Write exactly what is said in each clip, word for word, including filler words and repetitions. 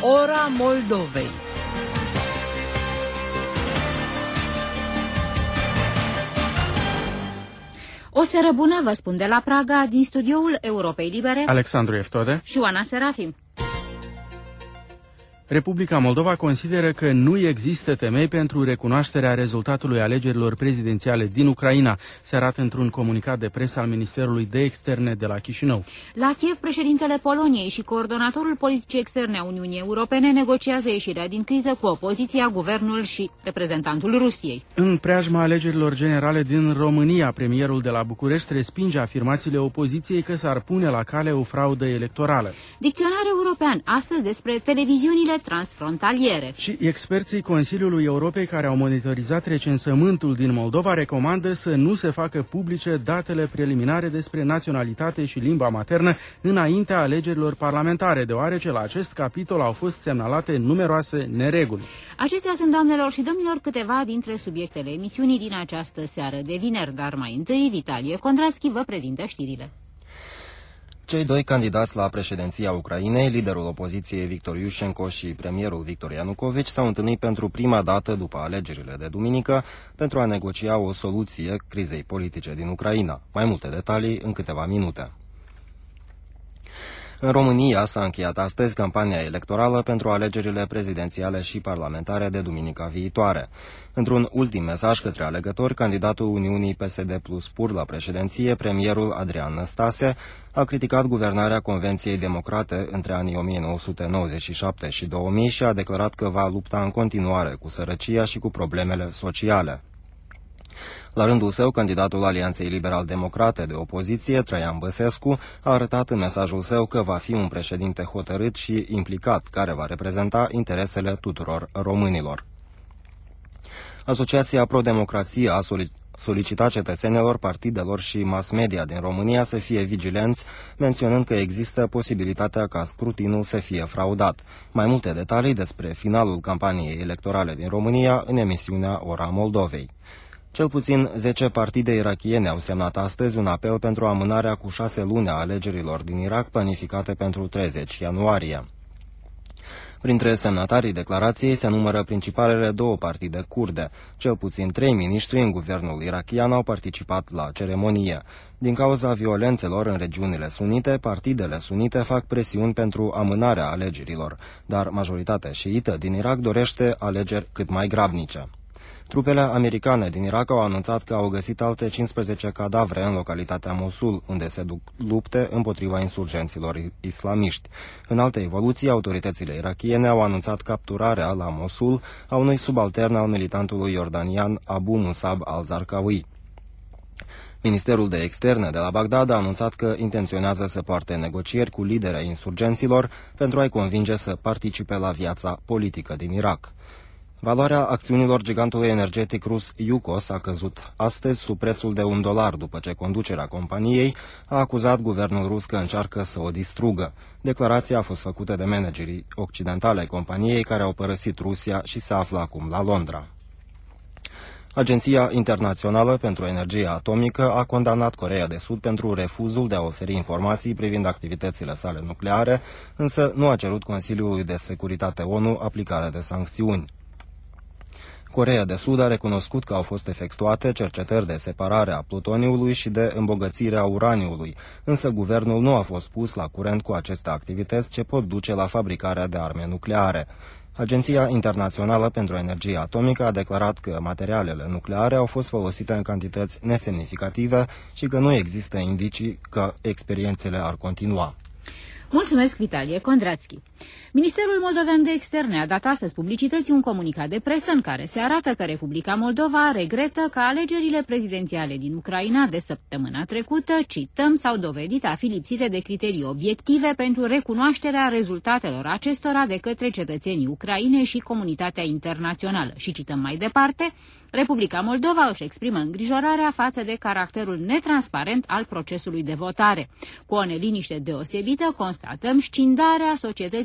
Ora Moldovei. O seară bună, vă spun de la Praga, din studioul Europei Libere, Alexandru Eftode și Oana Serafim. Republica Moldova consideră că nu există temei pentru recunoașterea rezultatului alegerilor prezidențiale din Ucraina, se arată într-un comunicat de presă al Ministerului de Externe de la Chișinău. La Kiev, președintele Poloniei și coordonatorul politicii externe a Uniunii Europene negociază ieșirea din criză cu opoziția, guvernul și reprezentantul Rusiei. În preajma alegerilor generale din România, premierul de la București respinge afirmațiile opoziției că s-ar pune la cale o fraudă electorală. Dicționar european, astăzi despre televiziunile transfrontaliere. Și experții Consiliului Europei care au monitorizat recensământul din Moldova recomandă să nu se facă publice datele preliminare despre naționalitate și limba maternă înaintea alegerilor parlamentare, deoarece la acest capitol au fost semnalate numeroase nereguli. Acestea sunt, doamnelor și domnilor, câteva dintre subiectele emisiunii din această seară de vineri, dar mai întâi Vitalie Condrațchi vă prezintă știrile. Cei doi candidați la președinția Ucrainei, liderul opoziției Victor Iușenko și premierul Victor Ianucovici, s-au întâlnit pentru prima dată după alegerile de duminică pentru a negocia o soluție crizei politice din Ucraina. Mai multe detalii în câteva minute. În România s-a încheiat astăzi campania electorală pentru alegerile prezidențiale și parlamentare de duminica viitoare. Într-un ultim mesaj către alegători, candidatul Uniunii P S D plus Pur la președinție, premierul Adrian Năstase, a criticat guvernarea Convenției Democrate între anii o mie nouă sute nouăzeci și șapte și două mii și a declarat că va lupta în continuare cu sărăcia și cu problemele sociale. La rândul său, candidatul Alianței Liberal-Democrate de opoziție, Traian Băsescu, a arătat în mesajul său că va fi un președinte hotărât și implicat, care va reprezenta interesele tuturor românilor. Asociația Pro-Democrație a solicitat cetățenilor, partidelor și mass media din România să fie vigilenți, menționând că există posibilitatea ca scrutinul să fie fraudat. Mai multe detalii despre finalul campaniei electorale din România în emisiunea Ora Moldovei. Cel puțin zece partide irakiene au semnat astăzi un apel pentru amânarea cu șase luni a alegerilor din Irak planificate pentru treizeci ianuarie. Printre semnatarii declarației se numără principalele două partide kurde. Cel puțin trei miniștri în guvernul irakian au participat la ceremonie. Din cauza violențelor în regiunile sunite, partidele sunite fac presiuni pentru amânarea alegerilor, dar majoritatea șiită din Irak dorește alegeri cât mai grabnice. Trupele americane din Irak au anunțat că au găsit alte cincisprezece cadavre în localitatea Mosul, unde se duc lupte împotriva insurgenților islamiști. În alte evoluții, autoritățile irakiene au anunțat capturarea la Mosul a unui subaltern al militantului iordanian Abu Musab al-Zarqawi. Ministerul de Externe de la Bagdad a anunțat că intenționează să poarte negocieri cu liderii insurgenților pentru a-i convinge să participe la viața politică din Irak. Valoarea acțiunilor gigantului energetic rus Yukos a căzut astăzi sub prețul de un dolar după ce conducerea companiei a acuzat guvernul rus că încearcă să o distrugă. Declarația a fost făcută de managerii occidentale ai companiei care au părăsit Rusia și se află acum la Londra. Agenția Internațională pentru Energie Atomică a condamnat Coreea de Sud pentru refuzul de a oferi informații privind activitățile sale nucleare, însă nu a cerut Consiliului de Securitate O N U aplicarea de sancțiuni. Coreea de Sud a recunoscut că au fost efectuate cercetări de separare a plutoniului și de îmbogățire a uraniului, însă guvernul nu a fost pus la curent cu aceste activități ce pot duce la fabricarea de arme nucleare. Agenția Internațională pentru Energie Atomică a declarat că materialele nucleare au fost folosite în cantități nesemnificative și că nu există indicii că experiențele ar continua. Mulțumesc, Vitalie Condrațchi. Ministerul Moldovean de Externe a dat astăzi publicității un comunicat de presă în care se arată că Republica Moldova regretă că alegerile prezidențiale din Ucraina de săptămâna trecută, cităm, s-au dovedit a fi lipsite de criterii obiective pentru recunoașterea rezultatelor acestora de către cetățenii ucraine și comunitatea internațională. Și cităm mai departe, Republica Moldova își exprimă îngrijorarea față de caracterul netransparent al procesului de votare. Cu o neliniște deosebită constatăm scindarea societății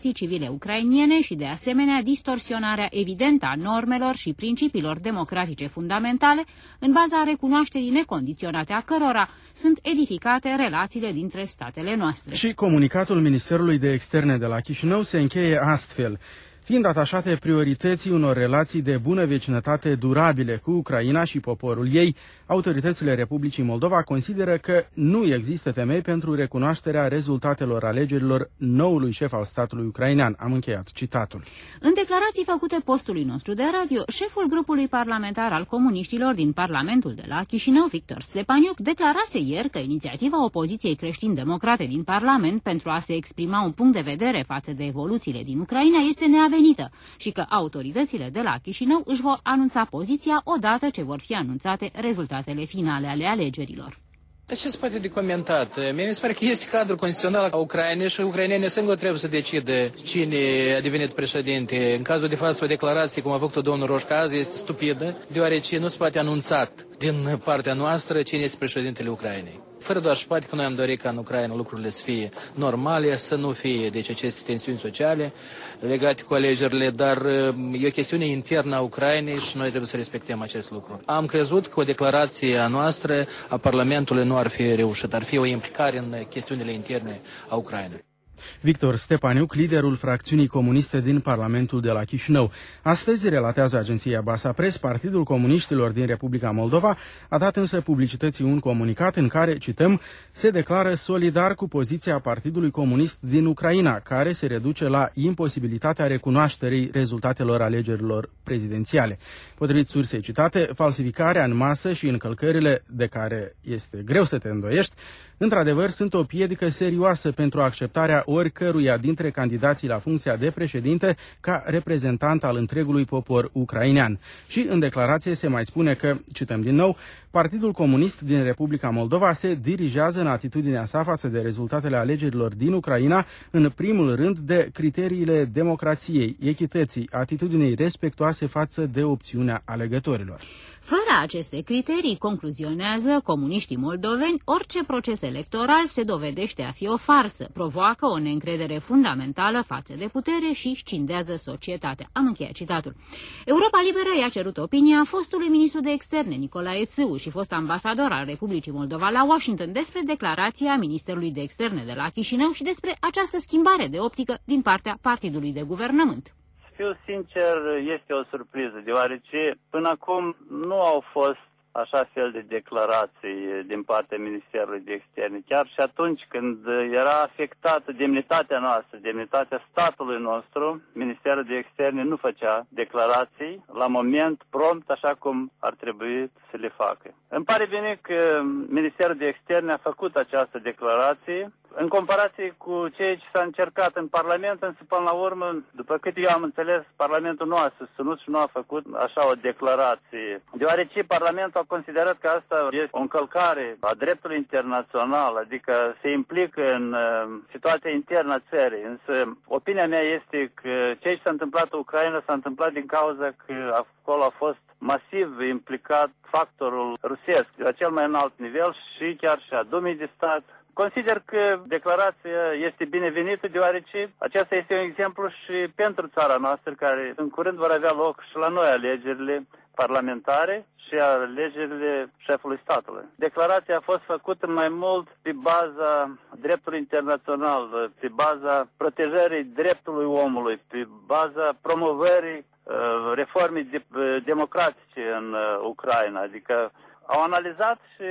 societății civile ucrainiene și, de asemenea, distorsionarea evidentă a normelor și principiilor democratice fundamentale, în baza recunoașterii necondiționate a cărora sunt edificate relațiile dintre statele noastre. Și comunicatul Ministerului de Externe de la Chișinău se încheie astfel. Fiind atașate priorității unor relații de bună vecinătate durabile cu Ucraina și poporul ei, autoritățile Republicii Moldova consideră că nu există temei pentru recunoașterea rezultatelor alegerilor noului șef al statului ucrainean. Am încheiat citatul. În declarații făcute postului nostru de radio, șeful grupului parlamentar al comuniștilor din Parlamentul de la Chișinău, Victor Stepaniuc, declarase ieri că inițiativa opoziției creștin-democrate din Parlament pentru a se exprima un punct de vedere față de evoluțiile din Ucraina este neavenită și că autoritățile de la Chișinău își vor anunța poziția odată ce vor fi anunțate rezultatele finale ale alegerilor. Ce se poate de comentat? Mie mi se pare că este cadrul constituțional a Ucrainei și ucrainenii singuri trebuie să decide cine a devenit președinte. În cazul de față, o declarație, cum a făcut-o domnul Roșca azi, este stupidă, deoarece nu se poate anunțat din partea noastră cine este președintele Ucrainei. Fără doar și poate că noi am dorit ca în Ucraina lucrurile să fie normale, să nu fie deci aceste tensiuni sociale legate cu alegerile, dar e o chestiune internă a Ucrainei și noi trebuie să respectăm acest lucru. Am crezut că o declarație a noastră, a Parlamentului, nu ar fi reușită, ar fi o implicare în chestiunile interne a Ucrainei. Victor Stepaniuc, liderul fracțiunii comuniste din Parlamentul de la Chișinău. Astăzi, relatează agenția Basa Press, Partidul Comuniștilor din Republica Moldova a dat însă publicității un comunicat în care, cităm, se declară solidar cu poziția Partidului Comunist din Ucraina, care se reduce la imposibilitatea recunoașterii rezultatelor alegerilor prezidențiale. Potrivit sursei citate, falsificarea în masă și încălcările de care este greu să te îndoiești, într-adevăr, sunt o piedică serioasă pentru acceptarea oricăruia dintre candidații la funcția de președinte ca reprezentant al întregului popor ucrainean. Și în declarație se mai spune că, cităm din nou, Partidul Comunist din Republica Moldova se dirigează în atitudinea sa față de rezultatele alegerilor din Ucraina, în primul rând de criteriile democrației, echității, atitudinii respectuoase față de opțiunea alegătorilor. Fără aceste criterii, concluzionează comuniștii moldoveni, orice proces electoral se dovedește a fi o farsă, provoacă o neîncredere fundamentală față de putere și scindează societatea. Am încheiat citatul. Europa Liberă i-a cerut opinia fostului ministru de externe, Nicolae Țâu, și fost ambasador al Republicii Moldova la Washington despre declarația Ministerului de Externe de la Chișinău și despre această schimbare de optică din partea partidului de guvernământ. Fiu sincer, este o surpriză, deoarece până acum nu au fost așa fel de declarații din partea Ministerului de Externe. Chiar și atunci când era afectată demnitatea noastră, demnitatea statului nostru, Ministerul de Externe nu făcea declarații la moment prompt, așa cum ar trebui să le facă. Îmi pare bine că Ministerul de Externe a făcut această declarație, în comparație cu ceea ce s-a încercat în Parlament, însă până la urmă, după cât eu am înțeles, Parlamentul nu a susținut și nu a făcut așa o declarație. Deoarece Parlamentul a considerat că asta este o încălcare a dreptului internațional, adică se implică în uh, situația internă a țării. Însă opinia mea este că ceea ce s-a întâmplat în Ucraina s-a întâmplat din cauza că acolo a fost masiv implicat factorul rusesc la cel mai înalt nivel și chiar și a Dumei de stat. Consider că declarația este binevenită, deoarece acesta este un exemplu și pentru țara noastră, care în curând vor avea loc și la noi alegerile parlamentare și alegerile șefului statului. Declarația a fost făcută mai mult pe baza dreptului internațional, pe baza protejării dreptului omului, pe baza promovării uh, reformei de, uh, democratice în uh, Ucraina. Adică au analizat și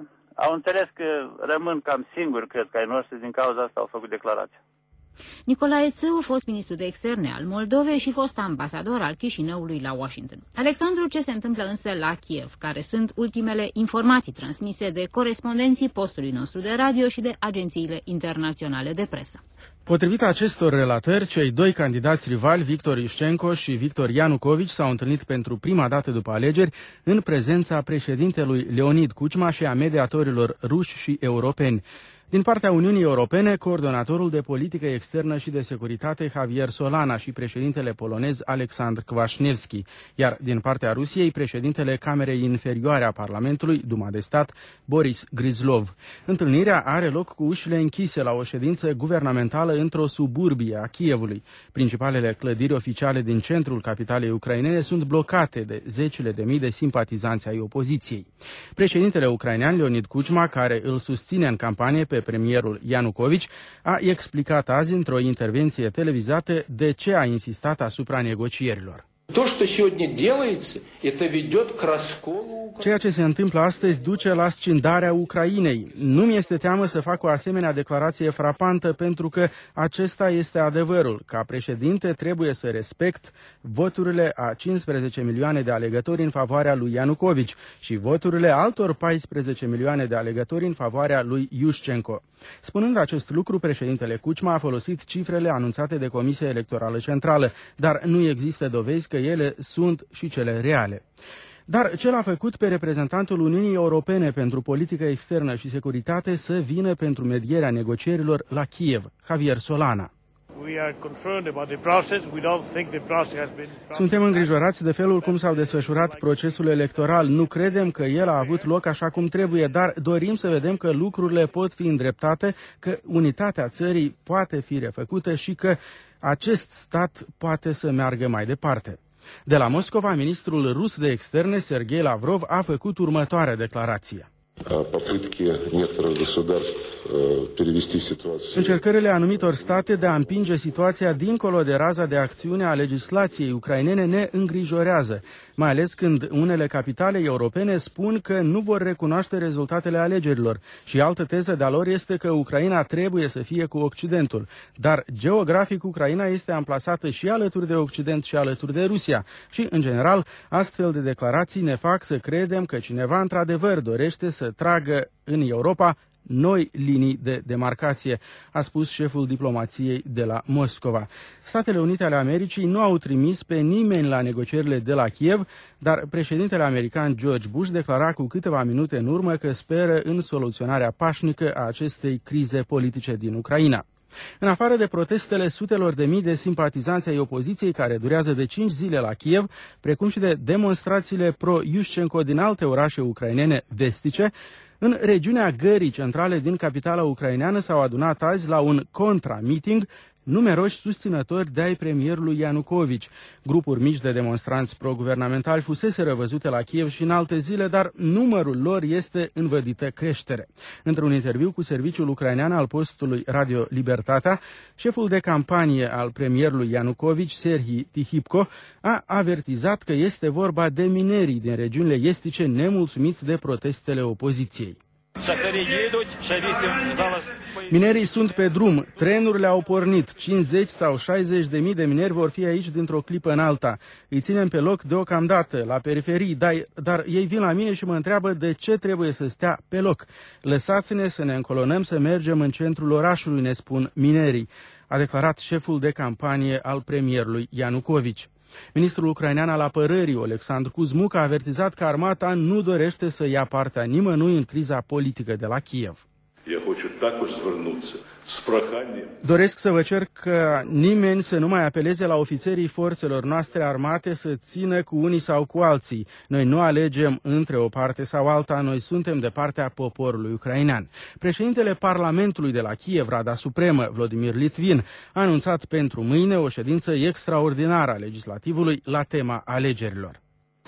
au înțeles că rămân cam singuri, cred că ai noștri, din cauza asta au făcut declarația. Nicolae Țâu, fost ministru de externe al Moldovei și fost ambasador al Chișinăului la Washington. Alexandru, ce se întâmplă însă la Kiev? Care sunt ultimele informații transmise de corespondenții postului nostru de radio și de agențiile internaționale de presă? Potrivit acestor relatări, cei doi candidați rivali, Victor Iușcenco și Victor Ianucovici, s-au întâlnit pentru prima dată după alegeri în prezența președintelui Leonid Kuchma și a mediatorilor ruși și europeni. Din partea Uniunii Europene, coordonatorul de politică externă și de securitate Javier Solana și președintele polonez Alexandr Kwaśniewski, iar din partea Rusiei, președintele Camerei Inferioare a Parlamentului, Duma de Stat, Boris Gryzlov. Întâlnirea are loc cu ușile închise la o ședință guvernamentală într-o suburbie a Kievului. Principalele clădiri oficiale din centrul capitalei ucrainene sunt blocate de zecile de mii de simpatizanți ai opoziției. Președintele ucrainean Leonid Kuchma, care îl susține în campanie pe premierul Ianukovici, a explicat azi într-o intervenție televizată de ce a insistat asupra negocierilor. Ceea ce se întâmplă astăzi duce la scindarea Ucrainei. Nu mi este teamă să fac o asemenea declarație frapantă pentru că acesta este adevărul. Ca președinte trebuie să respect voturile a cincisprezece milioane de alegători în favoarea lui Ianukovici și voturile altor paisprezece milioane de alegători în favoarea lui Yushchenko. Spunând acest lucru, președintele Kuchma a folosit cifrele anunțate de Comisia Electorală Centrală, dar nu există dovezi că ele sunt și cele reale. Dar ce l-a făcut pe reprezentantul Uniunii Europene pentru politică externă și securitate să vină pentru medierea negocierilor la Kiev? Javier Solana. Suntem îngrijorați de felul cum s-au desfășurat procesul electoral. Nu credem că el a avut loc așa cum trebuie, dar dorim să vedem că lucrurile pot fi îndreptate, că unitatea țării poate fi refăcută și că acest stat poate să meargă mai departe. De la Moscova, ministrul rus de externe, Sergei Lavrov, a făcut următoarea declarație. Încercările anumitor state de a împinge situația dincolo de raza de acțiune a legislației ucrainene ne îngrijorează, mai ales când unele capitale europene spun că nu vor recunoaște rezultatele alegerilor și altă teză de-a lor este că Ucraina trebuie să fie cu Occidentul. Dar geografic Ucraina este amplasată și alături de Occident și alături de Rusia și, în general, astfel de declarații ne fac să credem că cineva într-adevăr dorește să tragă în Europa noi linii de demarcație, a spus șeful diplomației de la Moscova. Statele Unite ale Americii nu au trimis pe nimeni la negocierile de la Kiev, dar președintele american George Bush declara cu câteva minute în urmă că speră în soluționarea pașnică a acestei crize politice din Ucraina. În afară de protestele sutelor de mii de simpatizanți ai opoziției care durează de cinci zile la Kiev, precum și de demonstrațiile pro-Yushchenko din alte orașe ucrainene vestice, în regiunea Gării centrale din capitala ucraineană s-au adunat azi la un contra-meeting numeroși susținători de ai premierului Ianukovici. Grupuri mici de demonstranți pro-guvernamentali fuseseră văzute la Kiev și în alte zile, dar numărul lor este în vădită creștere. Într-un interviu cu serviciul ucrainean al postului Radio Libertatea, șeful de campanie al premierului Ianukovici, Serhii Tihipko, a avertizat că este vorba de minerii din regiunile estice nemulțumiți de protestele opoziției. Minerii sunt pe drum, trenurile au pornit, cincizeci sau șaizeci de mii de mineri vor fi aici dintr-o clipă în alta. Îi ținem pe loc deocamdată, la periferii, dar, dar ei vin la mine și mă întreabă de ce trebuie să stea pe loc. Lăsați-ne să ne încolonăm, să mergem în centrul orașului, ne spun minerii, a declarat șeful de campanie al premierului Ianukovici. Ministrul ucrainean al apărării, Oleksandr Kuzmuk, a avertizat că armata nu dorește să ia partea nimănui în criza politică de la Kiev. Doresc să vă cer că nimeni să nu mai apeleze la ofițerii forțelor noastre armate să țină cu unii sau cu alții. Noi nu alegem între o parte sau alta, noi suntem de partea poporului ucrainean. Președintele Parlamentului de la Kiev, Rada Supremă, Vladimir Litvin, a anunțat pentru mâine o ședință extraordinară a legislativului la tema alegerilor.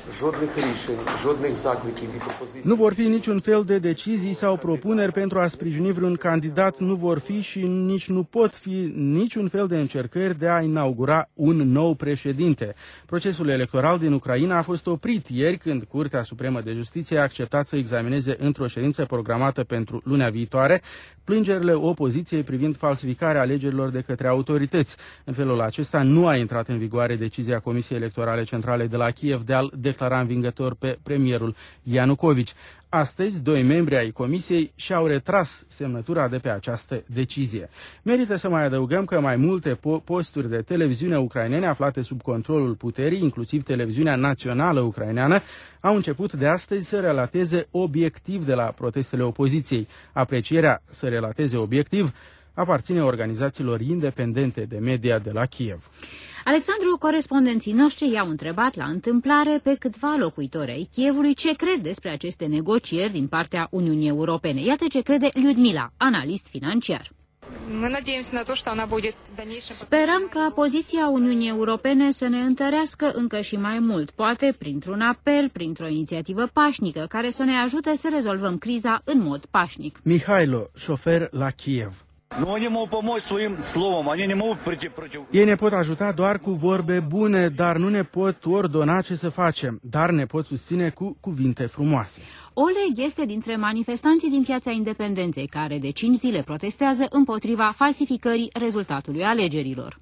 Nu vor fi niciun fel de decizii sau propuneri pentru a sprijini vreun candidat, nu vor fi și nici nu pot fi niciun fel de încercări de a inaugura un nou președinte. Procesul electoral din Ucraina a fost oprit ieri când Curtea Supremă de Justiție a acceptat să examineze într-o ședință programată pentru lunea viitoare plângerile opoziției privind falsificarea alegerilor de către autorități. În felul acesta nu a intrat în vigoare decizia Comisiei Electorale Centrale de la Kiev de a-l declara învingător pe premierul Ianucovici. Astăzi, doi membri ai comisiei și-au retras semnătura de pe această decizie. Merită să mai adăugăm că mai multe po- posturi de televiziune ucrainene aflate sub controlul puterii, inclusiv televiziunea națională ucraineană, au început de astăzi să relateze obiectiv de la protestele opoziției. Aprecierea să relateze obiectiv aparține organizațiilor independente de media de la Kiev. Alexandru, corespondenții noștri i-au întrebat la întâmplare pe câțiva locuitori ai Kievului ce cred despre aceste negocieri din partea Uniunii Europene. Iată ce crede Lyudmila, analist financiar. Sperăm ca poziția Uniunii Europene să ne întărească încă și mai mult, poate printr-un apel, printr-o inițiativă pașnică, care să ne ajute să rezolvăm criza în mod pașnic. Mihailo, șofer la Kiev. Ei ne pot ajuta doar cu vorbe bune, dar nu ne pot ordona ce să facem, dar ne pot susține cu cuvinte frumoase. Oleg este dintre manifestanții din Piața Independenței, care de cinci zile protestează împotriva falsificării rezultatului alegerilor.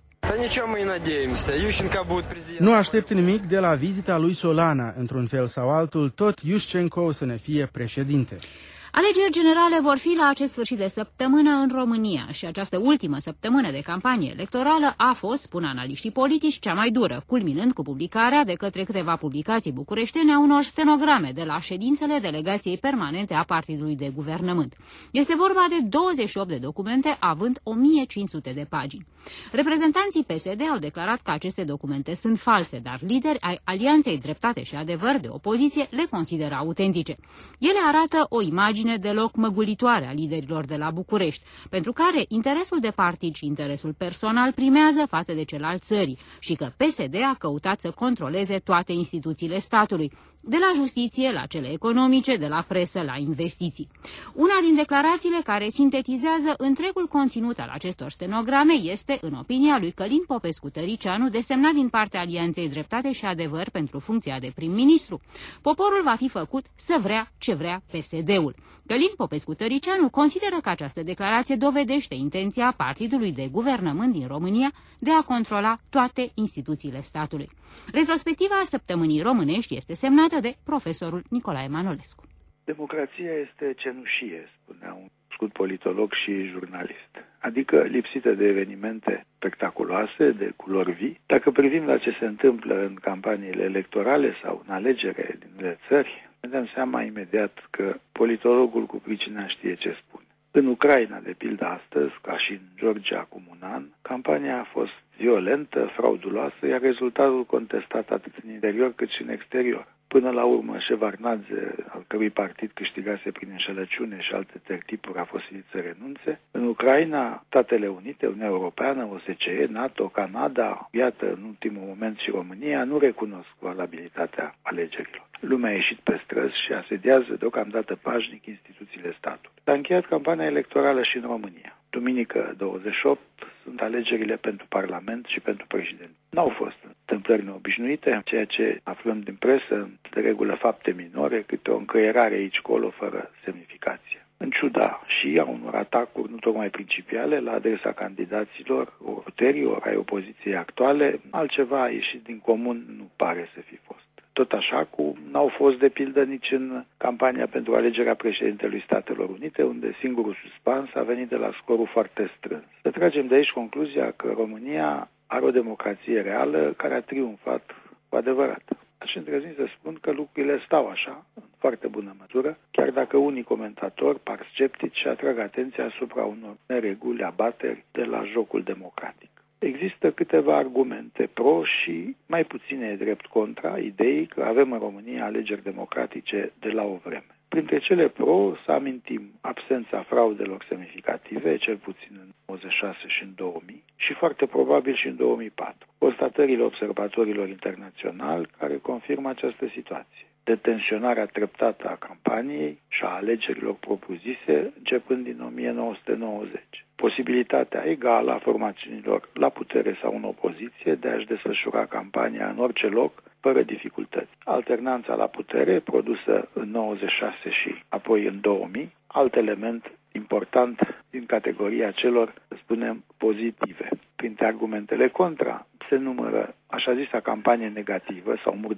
Nu aștept nimic de la vizita lui Solana. Într-un fel sau altul, tot Yushchenko o să ne fie președinte. Alegeri generale vor fi la acest sfârșit de săptămână în România și această ultimă săptămână de campanie electorală a fost, spun analiștii politici, cea mai dură, culminând cu publicarea de către câteva publicații bucureștene a unor stenograme de la ședințele delegației permanente a Partidului de Guvernământ. Este vorba de douăzeci și opt de documente, având o mie cinci sute de pagini. Reprezentanții P S D au declarat că aceste documente sunt false, dar lideri ai Alianței Dreptate și Adevăr de opoziție le consideră autentice. Ele arată o imagine deloc măgulitoare a liderilor de la București, pentru care interesul de partid și interesul personal primează față de cel al țării și că P S D a căutat să controleze toate instituțiile statului, de la justiție la cele economice, de la presă la investiții. Una din declarațiile care sintetizează întregul conținut al acestor stenograme este, în opinia lui Călin Popescu-Tăricianu, desemnat din partea Alianței Dreptate și Adevăr pentru funcția de prim-ministru. Poporul va fi făcut să vrea ce vrea P S D-ul. Călin Popescu-Tăricianu consideră că această declarație dovedește intenția Partidului de Guvernământ din România de a controla toate instituțiile statului. Retrospectiva săptămânii românești este semnată de profesorul Nicolae Manolescu. Democrația este cenușie, spunea un cunoscut politolog și jurnalist, adică lipsită de evenimente spectaculoase, de culori vii. Dacă privim la ce se întâmplă în campaniile electorale sau în alegere din unele țări, ne dăm seama imediat că politologul cu pricina știe ce spune. În Ucraina, de pildă astăzi, ca și în Georgia acum un an, campania a fost violentă, frauduloasă, iar rezultatul contestat atât în interior cât și în exterior. Până la urmă, Shevardnadze, al cărui partid câștigase prin înșelăciune și alte tertipuri, a fost silit să renunțe. În Ucraina, Statele Unite, Uniunea Europeană, O S C E, NATO, Canada, iată, în ultimul moment și România, nu recunosc valabilitatea alegerilor. Lumea a ieșit pe străzi și asediază deocamdată pașnic instituțiile statului. S-a încheiat campania electorală și în România. Duminică douăzeci și opt sunt alegerile pentru Parlament și pentru președinte. N-au fost întâmplări neobișnuite, ceea ce aflăm din presă, de regulă fapte minore, câte o încăierare aici-colo fără semnificație. În ciuda și a unor atacuri nu tocmai principiale la adresa candidaților, ori puterii, ori ai opoziției actuale, altceva a ieșit din comun nu pare să fi fost. Tot așa cum n-au fost de pildă nici în campania pentru alegerea președintelui Statelor Unite, unde singurul suspans a venit de la scorul foarte strâns. Să tragem de aici concluzia că România are o democrație reală care a triumfat cu adevărat. Aș îndrăzni să spun că lucrurile stau așa, în foarte bună măsură, chiar dacă unii comentatori par sceptici și atrag atenția asupra unor nereguli, abateri de la jocul democratic. Există câteva argumente pro și mai puține drept contra ideii că avem în România alegeri democratice de la o vreme. Printre cele pro să amintim absența fraudelor semnificative, cel puțin în nouăzeci și șase și în două mii, și foarte probabil și în două mii patru. Constatările observatorilor internaționali care confirmă această situație. Detenționarea treptată a campaniei și a alegerilor propuse începând din o mie nouă sute nouăzeci. Posibilitatea egală a formațiunilor la putere sau în opoziție de a-și desfășura campania în orice loc, fără dificultăți. Alternanța la putere, produsă în nouăzeci și șase și apoi în două mii, alt element important din categoria celor, să spunem, pozitive. Printre argumentele contra se numără așa zisa campanie negativă sau murdară.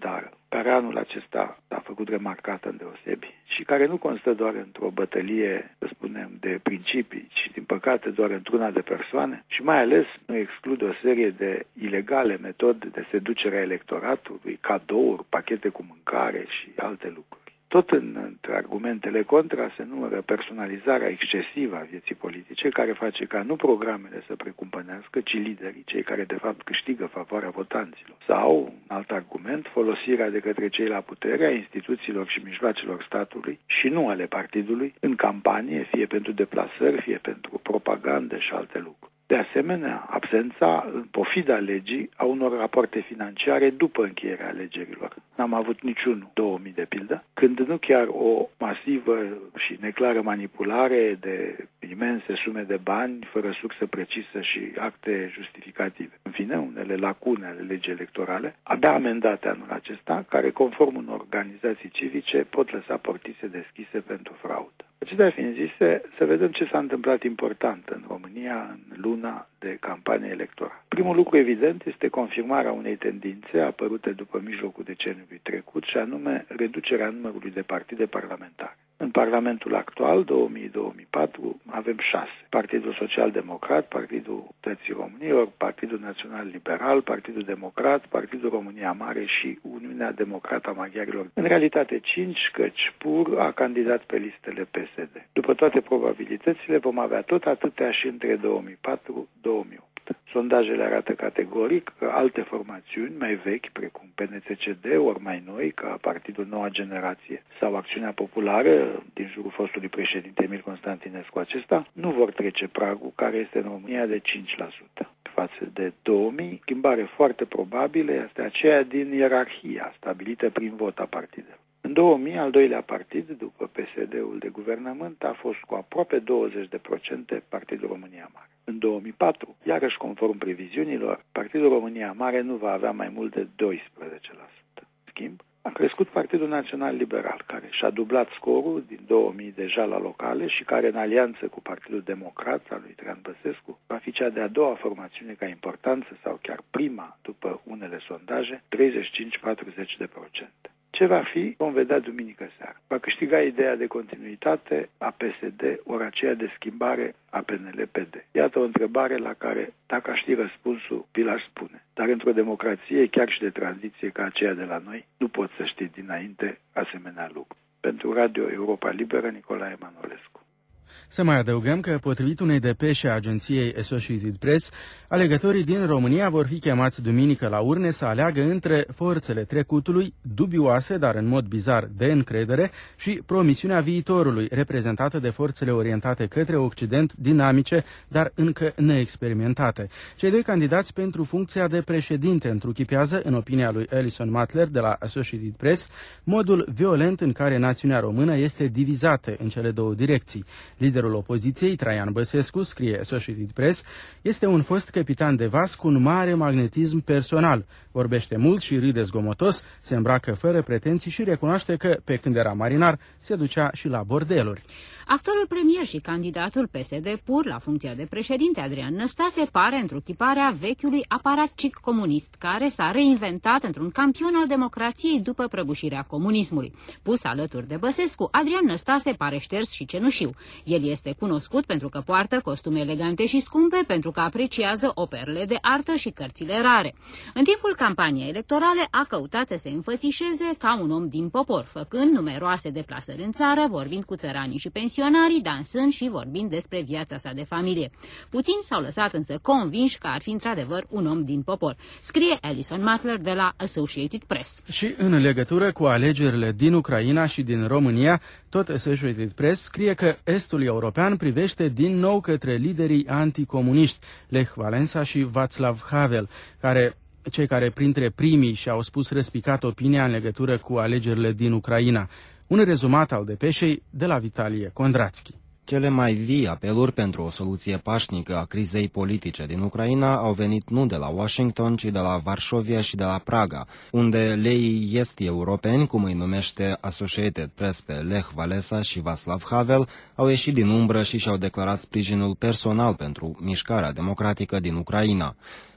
care anul acesta a făcut remarcată îndeosebi și care nu constă doar într-o bătălie, să spunem, de principii, ci din păcate doar într-una de persoane și mai ales nu exclude o serie de ilegale metode de seducere a electoratului, cadouri, pachete cu mâncare și alte lucruri. Tot în, între argumentele contra se numără personalizarea excesivă a vieții politice, care face ca nu programele să precumpănească, ci liderii, cei care de fapt câștigă favoarea votanților. Sau, un alt argument, folosirea de către cei la putere a instituțiilor și mijloacelor statului și nu ale partidului în campanie, fie pentru deplasări, fie pentru propagandă și alte lucruri. De asemenea, absența, în pofida legii, a unor rapoarte financiare după încheierea alegerilor. N-am avut niciunul, două mii de pildă, când nu chiar o masivă și neclară manipulare de imense sume de bani, fără sursă precisă și acte justificative. În fine, unele lacune ale legii electorale, abia amendate anul acesta, care, conform unor organizații civice, pot lăsa portițe deschise pentru fraudă. Acestea fiind zise, să vedem ce s-a întâmplat important în România în luna de campanie electorală. Primul lucru evident este confirmarea unei tendințe apărute după mijlocul deceniului trecut, și anume reducerea numărului de partide parlamentare. În Parlamentul actual, două mii - două mii patru, avem șase. Partidul Social-Democrat, Partidul Dreptății Românilor, Partidul Național Liberal, Partidul Democrat, Partidul România Mare și Uniunea Democrată a Maghiarilor. În realitate cinci, căci Pur a candidat pe listele P S D. După toate probabilitățile vom avea tot atâtea și între două mii patru - două mii opt. Sondajele arată categoric că alte formațiuni mai vechi, precum P N C C D, ori mai noi, ca Partidul Noua Generație sau Acțiunea Populară, din jurul fostului președinte Emil Constantinescu acesta, nu vor trece pragul care este în România de cinci la sută. Față de două mii, schimbare foarte probabilă este aceea din ierarhia stabilită prin vot a partidelor. În două mii, al doilea partid, după P S D-ul de guvernământ, a fost cu aproape douăzeci de procente Partidul România Mare. În două mii patru, iarăși conform previziunilor, Partidul România Mare nu va avea mai mult de doisprezece la sută. În schimb, a crescut Partidul Național Liberal, care și-a dublat scorul din două mii deja la locale și care, în alianță cu Partidul Democrat al lui Traian Băsescu, va fi cea de-a doua formațiune ca importanță, sau chiar prima, după unele sondaje, treizeci și cinci - patruzeci de procente. Ce va fi, vom vedea duminică seara. Va câștiga ideea de continuitate a P S D, ori aceea de schimbare a P N L P D. Iată o întrebare la care, dacă aș ști răspunsul, vi l-aș spune. Dar într-o democrație, chiar și de tranziție ca aceea de la noi, nu poți să știi dinainte asemenea lucruri. Pentru Radio Europa Liberă, Nicolae Manolescu. Să mai adăugăm că, potrivit unei depeșe a agenției Associated Press, alegătorii din România vor fi chemați duminică la urne să aleagă între forțele trecutului, dubioase, dar în mod bizar de încredere, și promisiunea viitorului, reprezentată de forțele orientate către Occident, dinamice, dar încă neexperimentate. Cei doi candidați pentru funcția de președinte întruchipează, în opinia lui Alison Matler de la Associated Press, modul violent în care națiunea română este divizată în cele două direcții. Liderul opoziției, Traian Băsescu, scrie Associated Press, este un fost capitan de vas cu un mare magnetism personal. Vorbește mult și râde zgomotos, se îmbracă fără pretenții și recunoaște că, pe când era marinar, se ducea și la bordeluri. Actualul premier și candidatul P S D Pur la funcția de președinte, Adrian Năstase, pare întruchiparea vechiului aparat cic comunist, care s-a reinventat într-un campion al democrației după prăbușirea comunismului. Pus alături de Băsescu, Adrian Năstase pare șters și cenușiu. El este cunoscut pentru că poartă costume elegante și scumpe, pentru că apreciază operele de artă și cărțile rare. În timpul campaniei electorale a căutat să se înfățișeze ca un om din popor, făcând numeroase deplasări în țară, vorbind cu țăranii și pensionarii, dansând și vorbind despre viața sa de familie. Puțini s-au lăsat însă convinși că ar fi într-adevăr un om din popor, scrie Alison Matler de la Associated Press. Și în legătură cu alegerile din Ucraina și din România, tot Associated Press scrie că estul european privește din nou către liderii anticomuniști, Lech Walesa și Václav Havel, care cei care printre primii și-au spus răspicat opinia în legătură cu alegerile din Ucraina. Un rezumat al depeșei de la Vitalie Kondratsky. Cele mai vii apeluri pentru o soluție pașnică a crizei politice din Ucraina au venit nu de la Washington, ci de la Varșovia și de la Praga, unde leii esti europeni, cum îi numește Associated Press pe Lech Walesa și Václav Havel, au ieșit din umbră și și-au declarat sprijinul personal pentru mișcarea democratică din Ucraina.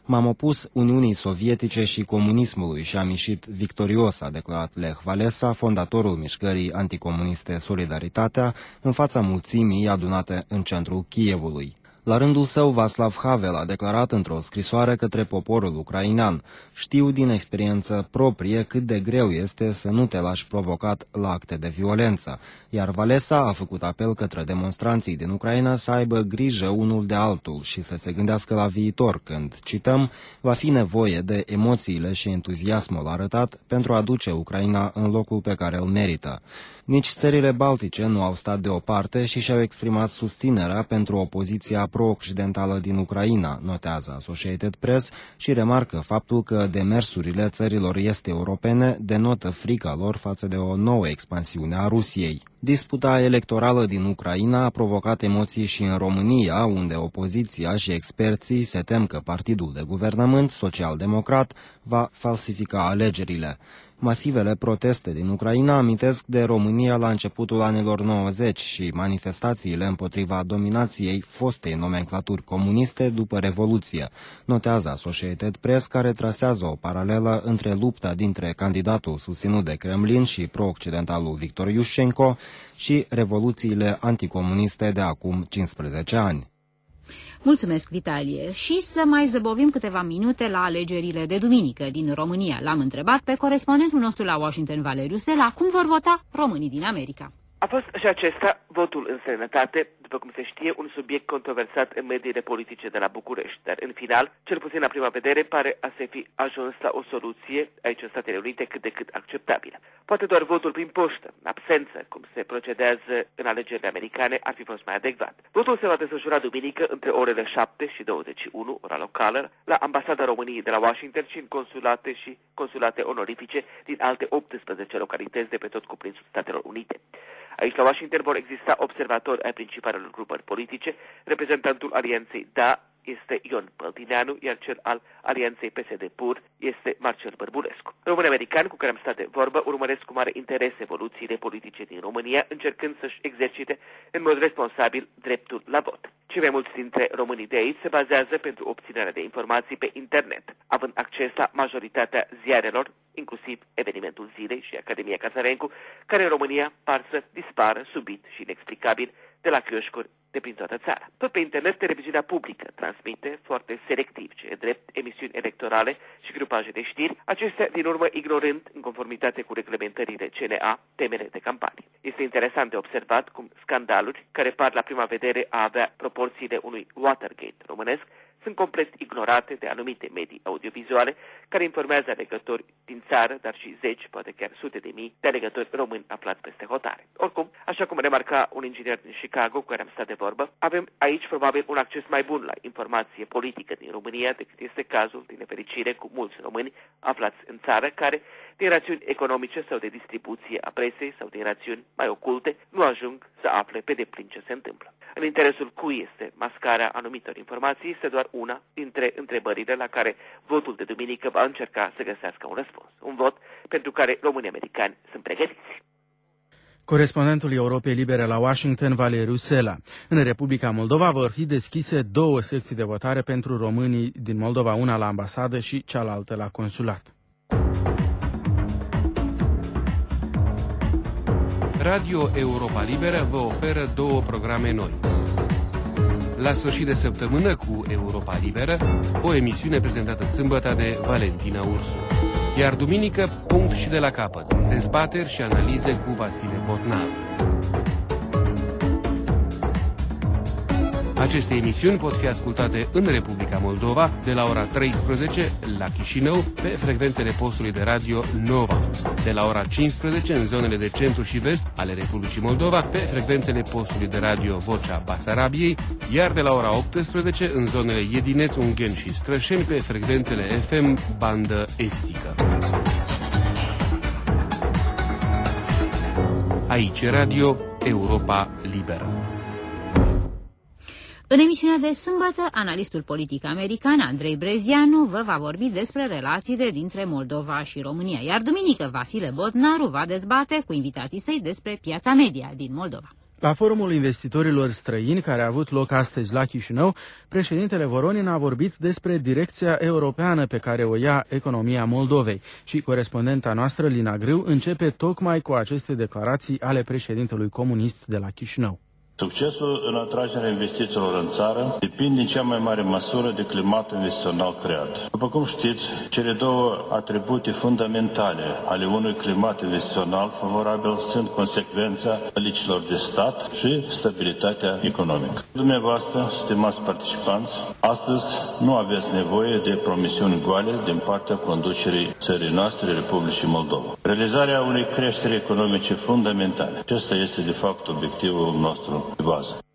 M-am opus Uniunii Sovietice și comunismului și am ieșit victorios, a declarat Lech Walesa, fondatorul mișcării anticomuniste Solidaritatea, în fața mulțimii adunate în centrul Kievului. La rândul său, Václav Havel a declarat într-o scrisoare către poporul ucrainean: știu din experiență proprie cât de greu este să nu te lași provocat la acte de violență, iar Walesa a făcut apel către demonstranții din Ucraina să aibă grijă unul de altul și să se gândească la viitor, când, cităm, va fi nevoie de emoțiile și entuziasmul arătat pentru a duce Ucraina în locul pe care îl merită. Nici țările baltice nu au stat deoparte și și-au exprimat susținerea pentru opoziția pro-occidentală din Ucraina, notează Associated Press, și remarcă faptul că demersurile țărilor este europene denotă frica lor față de o nouă expansiune a Rusiei. Disputa electorală din Ucraina a provocat emoții și în România, unde opoziția și experții se tem că partidul de guvernământ, social-democrat, va falsifica alegerile. Masivele proteste din Ucraina amintesc de România la începutul anilor nouăzeci și manifestațiile împotriva dominației fostei nomenclaturi comuniste după Revoluție, notează Associated Press, care trasează o paralelă între lupta dintre candidatul susținut de Kremlin și pro-occidentalul Victor Iușenko și revoluțiile anticomuniste de acum cincisprezece ani. Mulțumesc, Vitalie. Și să mai zăbovim câteva minute la alegerile de duminică din România. L-am întrebat pe corespondentul nostru la Washington, Valeriu Sela, cum vor vota românii din America. A fost și acesta, votul în străinătate, după cum se știe, un subiect controversat în mediile politice de la București, dar în final, cel puțin la prima vedere, pare a se fi ajuns la o soluție aici în Statele Unite cât de cât acceptabilă. Poate doar votul prin poștă, absență, cum se procedează în alegerile americane, ar fi fost mai adecvat. Votul se va desfășura duminică între orele șapte și douăzeci și unu, ora locală, la Ambasada României de la Washington și în consulate și consulate onorifice din alte optsprezece localități de pe tot cuprinsul Statelor Unite. Aici la Washington vor exista observatori ai principalelor grupări politice. Reprezentantul alianței D A este Ion Păltineanu, iar cel al alianței P S D Pur este Marcel Bărbulescu. Români americani cu care am stat de vorbă urmăresc cu mare interes evoluțiile politice din România, încercând să-și exercite în mod responsabil dreptul la vot. Cei mai mulți dintre românii de aici se bazează pentru obținerea de informații pe internet, având acces la majoritatea ziarelor, inclusiv Evenimentul Zilei și Academia Casarencu, care în România par să dispară subit și inexplicabil de la chioșcuri de prin toată țara. Tot pe internet, televiziunea publică transmite foarte selectiv, ce e drept, emisiuni electorale și grupaje de știri, acestea din urmă ignorând, în conformitate cu reglementările C N A, temele de campanie. Este interesant de observat cum scandaluri, care par la prima vedere a avea proporțiile unui Watergate românesc, sunt complet ignorate de anumite medii audiovizuale care informează alegători din țară, dar și zeci, poate chiar sute de mii de alegători români aflați peste hotare. Oricum, așa cum remarca un inginer din Chicago cu care am stat de vorbă, avem aici probabil un acces mai bun la informație politică din România decât este cazul, din nefericire, cu mulți români aflați în țară care, din rațiuni economice sau de distribuție a presei sau din rațiuni mai oculte, nu ajung să afle pe deplin ce se întâmplă. În interesul cui este mascarea anumitor informații este doar una dintre întrebările la care votul de duminică va încerca să găsească un răspuns. Un vot pentru care românii americani sunt pregătiți. Corespondentul Europei Libere la Washington, Valeriu Sela. În Republica Moldova vor fi deschise două secții de votare pentru românii din Moldova, una la ambasadă și cealaltă la consulat. Radio Europa Liberă vă oferă două programe noi. La sfârșit de săptămână cu Europa Liberă, o emisiune prezentată sâmbătă de Valentina Ursu. Iar duminică, punct și de la capăt, dezbateri și analize cu Vasile Botnar. Aceste emisiuni pot fi ascultate în Republica Moldova de la ora treisprezece la Chișinău pe frecvențele postului de radio Nova, de la ora cincisprezece în zonele de centru și vest ale Republicii Moldova pe frecvențele postului de radio Vocea Basarabiei, iar de la ora optsprezece în zonele Iedineț, Ungheni și Strășeni pe frecvențele F M bandă estică. Aici Radio Europa Liberă. În emisiunea de sâmbătă, analistul politic american Andrei Brezianu vă va vorbi despre relațiile dintre Moldova și România, iar duminică Vasile Botnaru va dezbate cu invitații săi despre piața media din Moldova. La forumul investitorilor străini, care a avut loc astăzi la Chișinău, președintele Voronin a vorbit despre direcția europeană pe care o ia economia Moldovei și corespondenta noastră, Lina Grâu, începe tocmai cu aceste declarații ale președintelui comunist de la Chișinău. Succesul în atragerea investițiilor în țară depinde în cea mai mare măsură de climatul investițional creat. După cum știți, cele două atribute fundamentale ale unui climat investițional favorabil sunt consecvența politicilor de stat și stabilitatea economică. Dumneavoastră, stimați participanți, astăzi nu aveți nevoie de promisiuni goale din partea conducerii țării noastre, Republicii Moldova. Realizarea unei creșteri economice fundamentale. Acesta este, de fapt, obiectivul nostru de bază.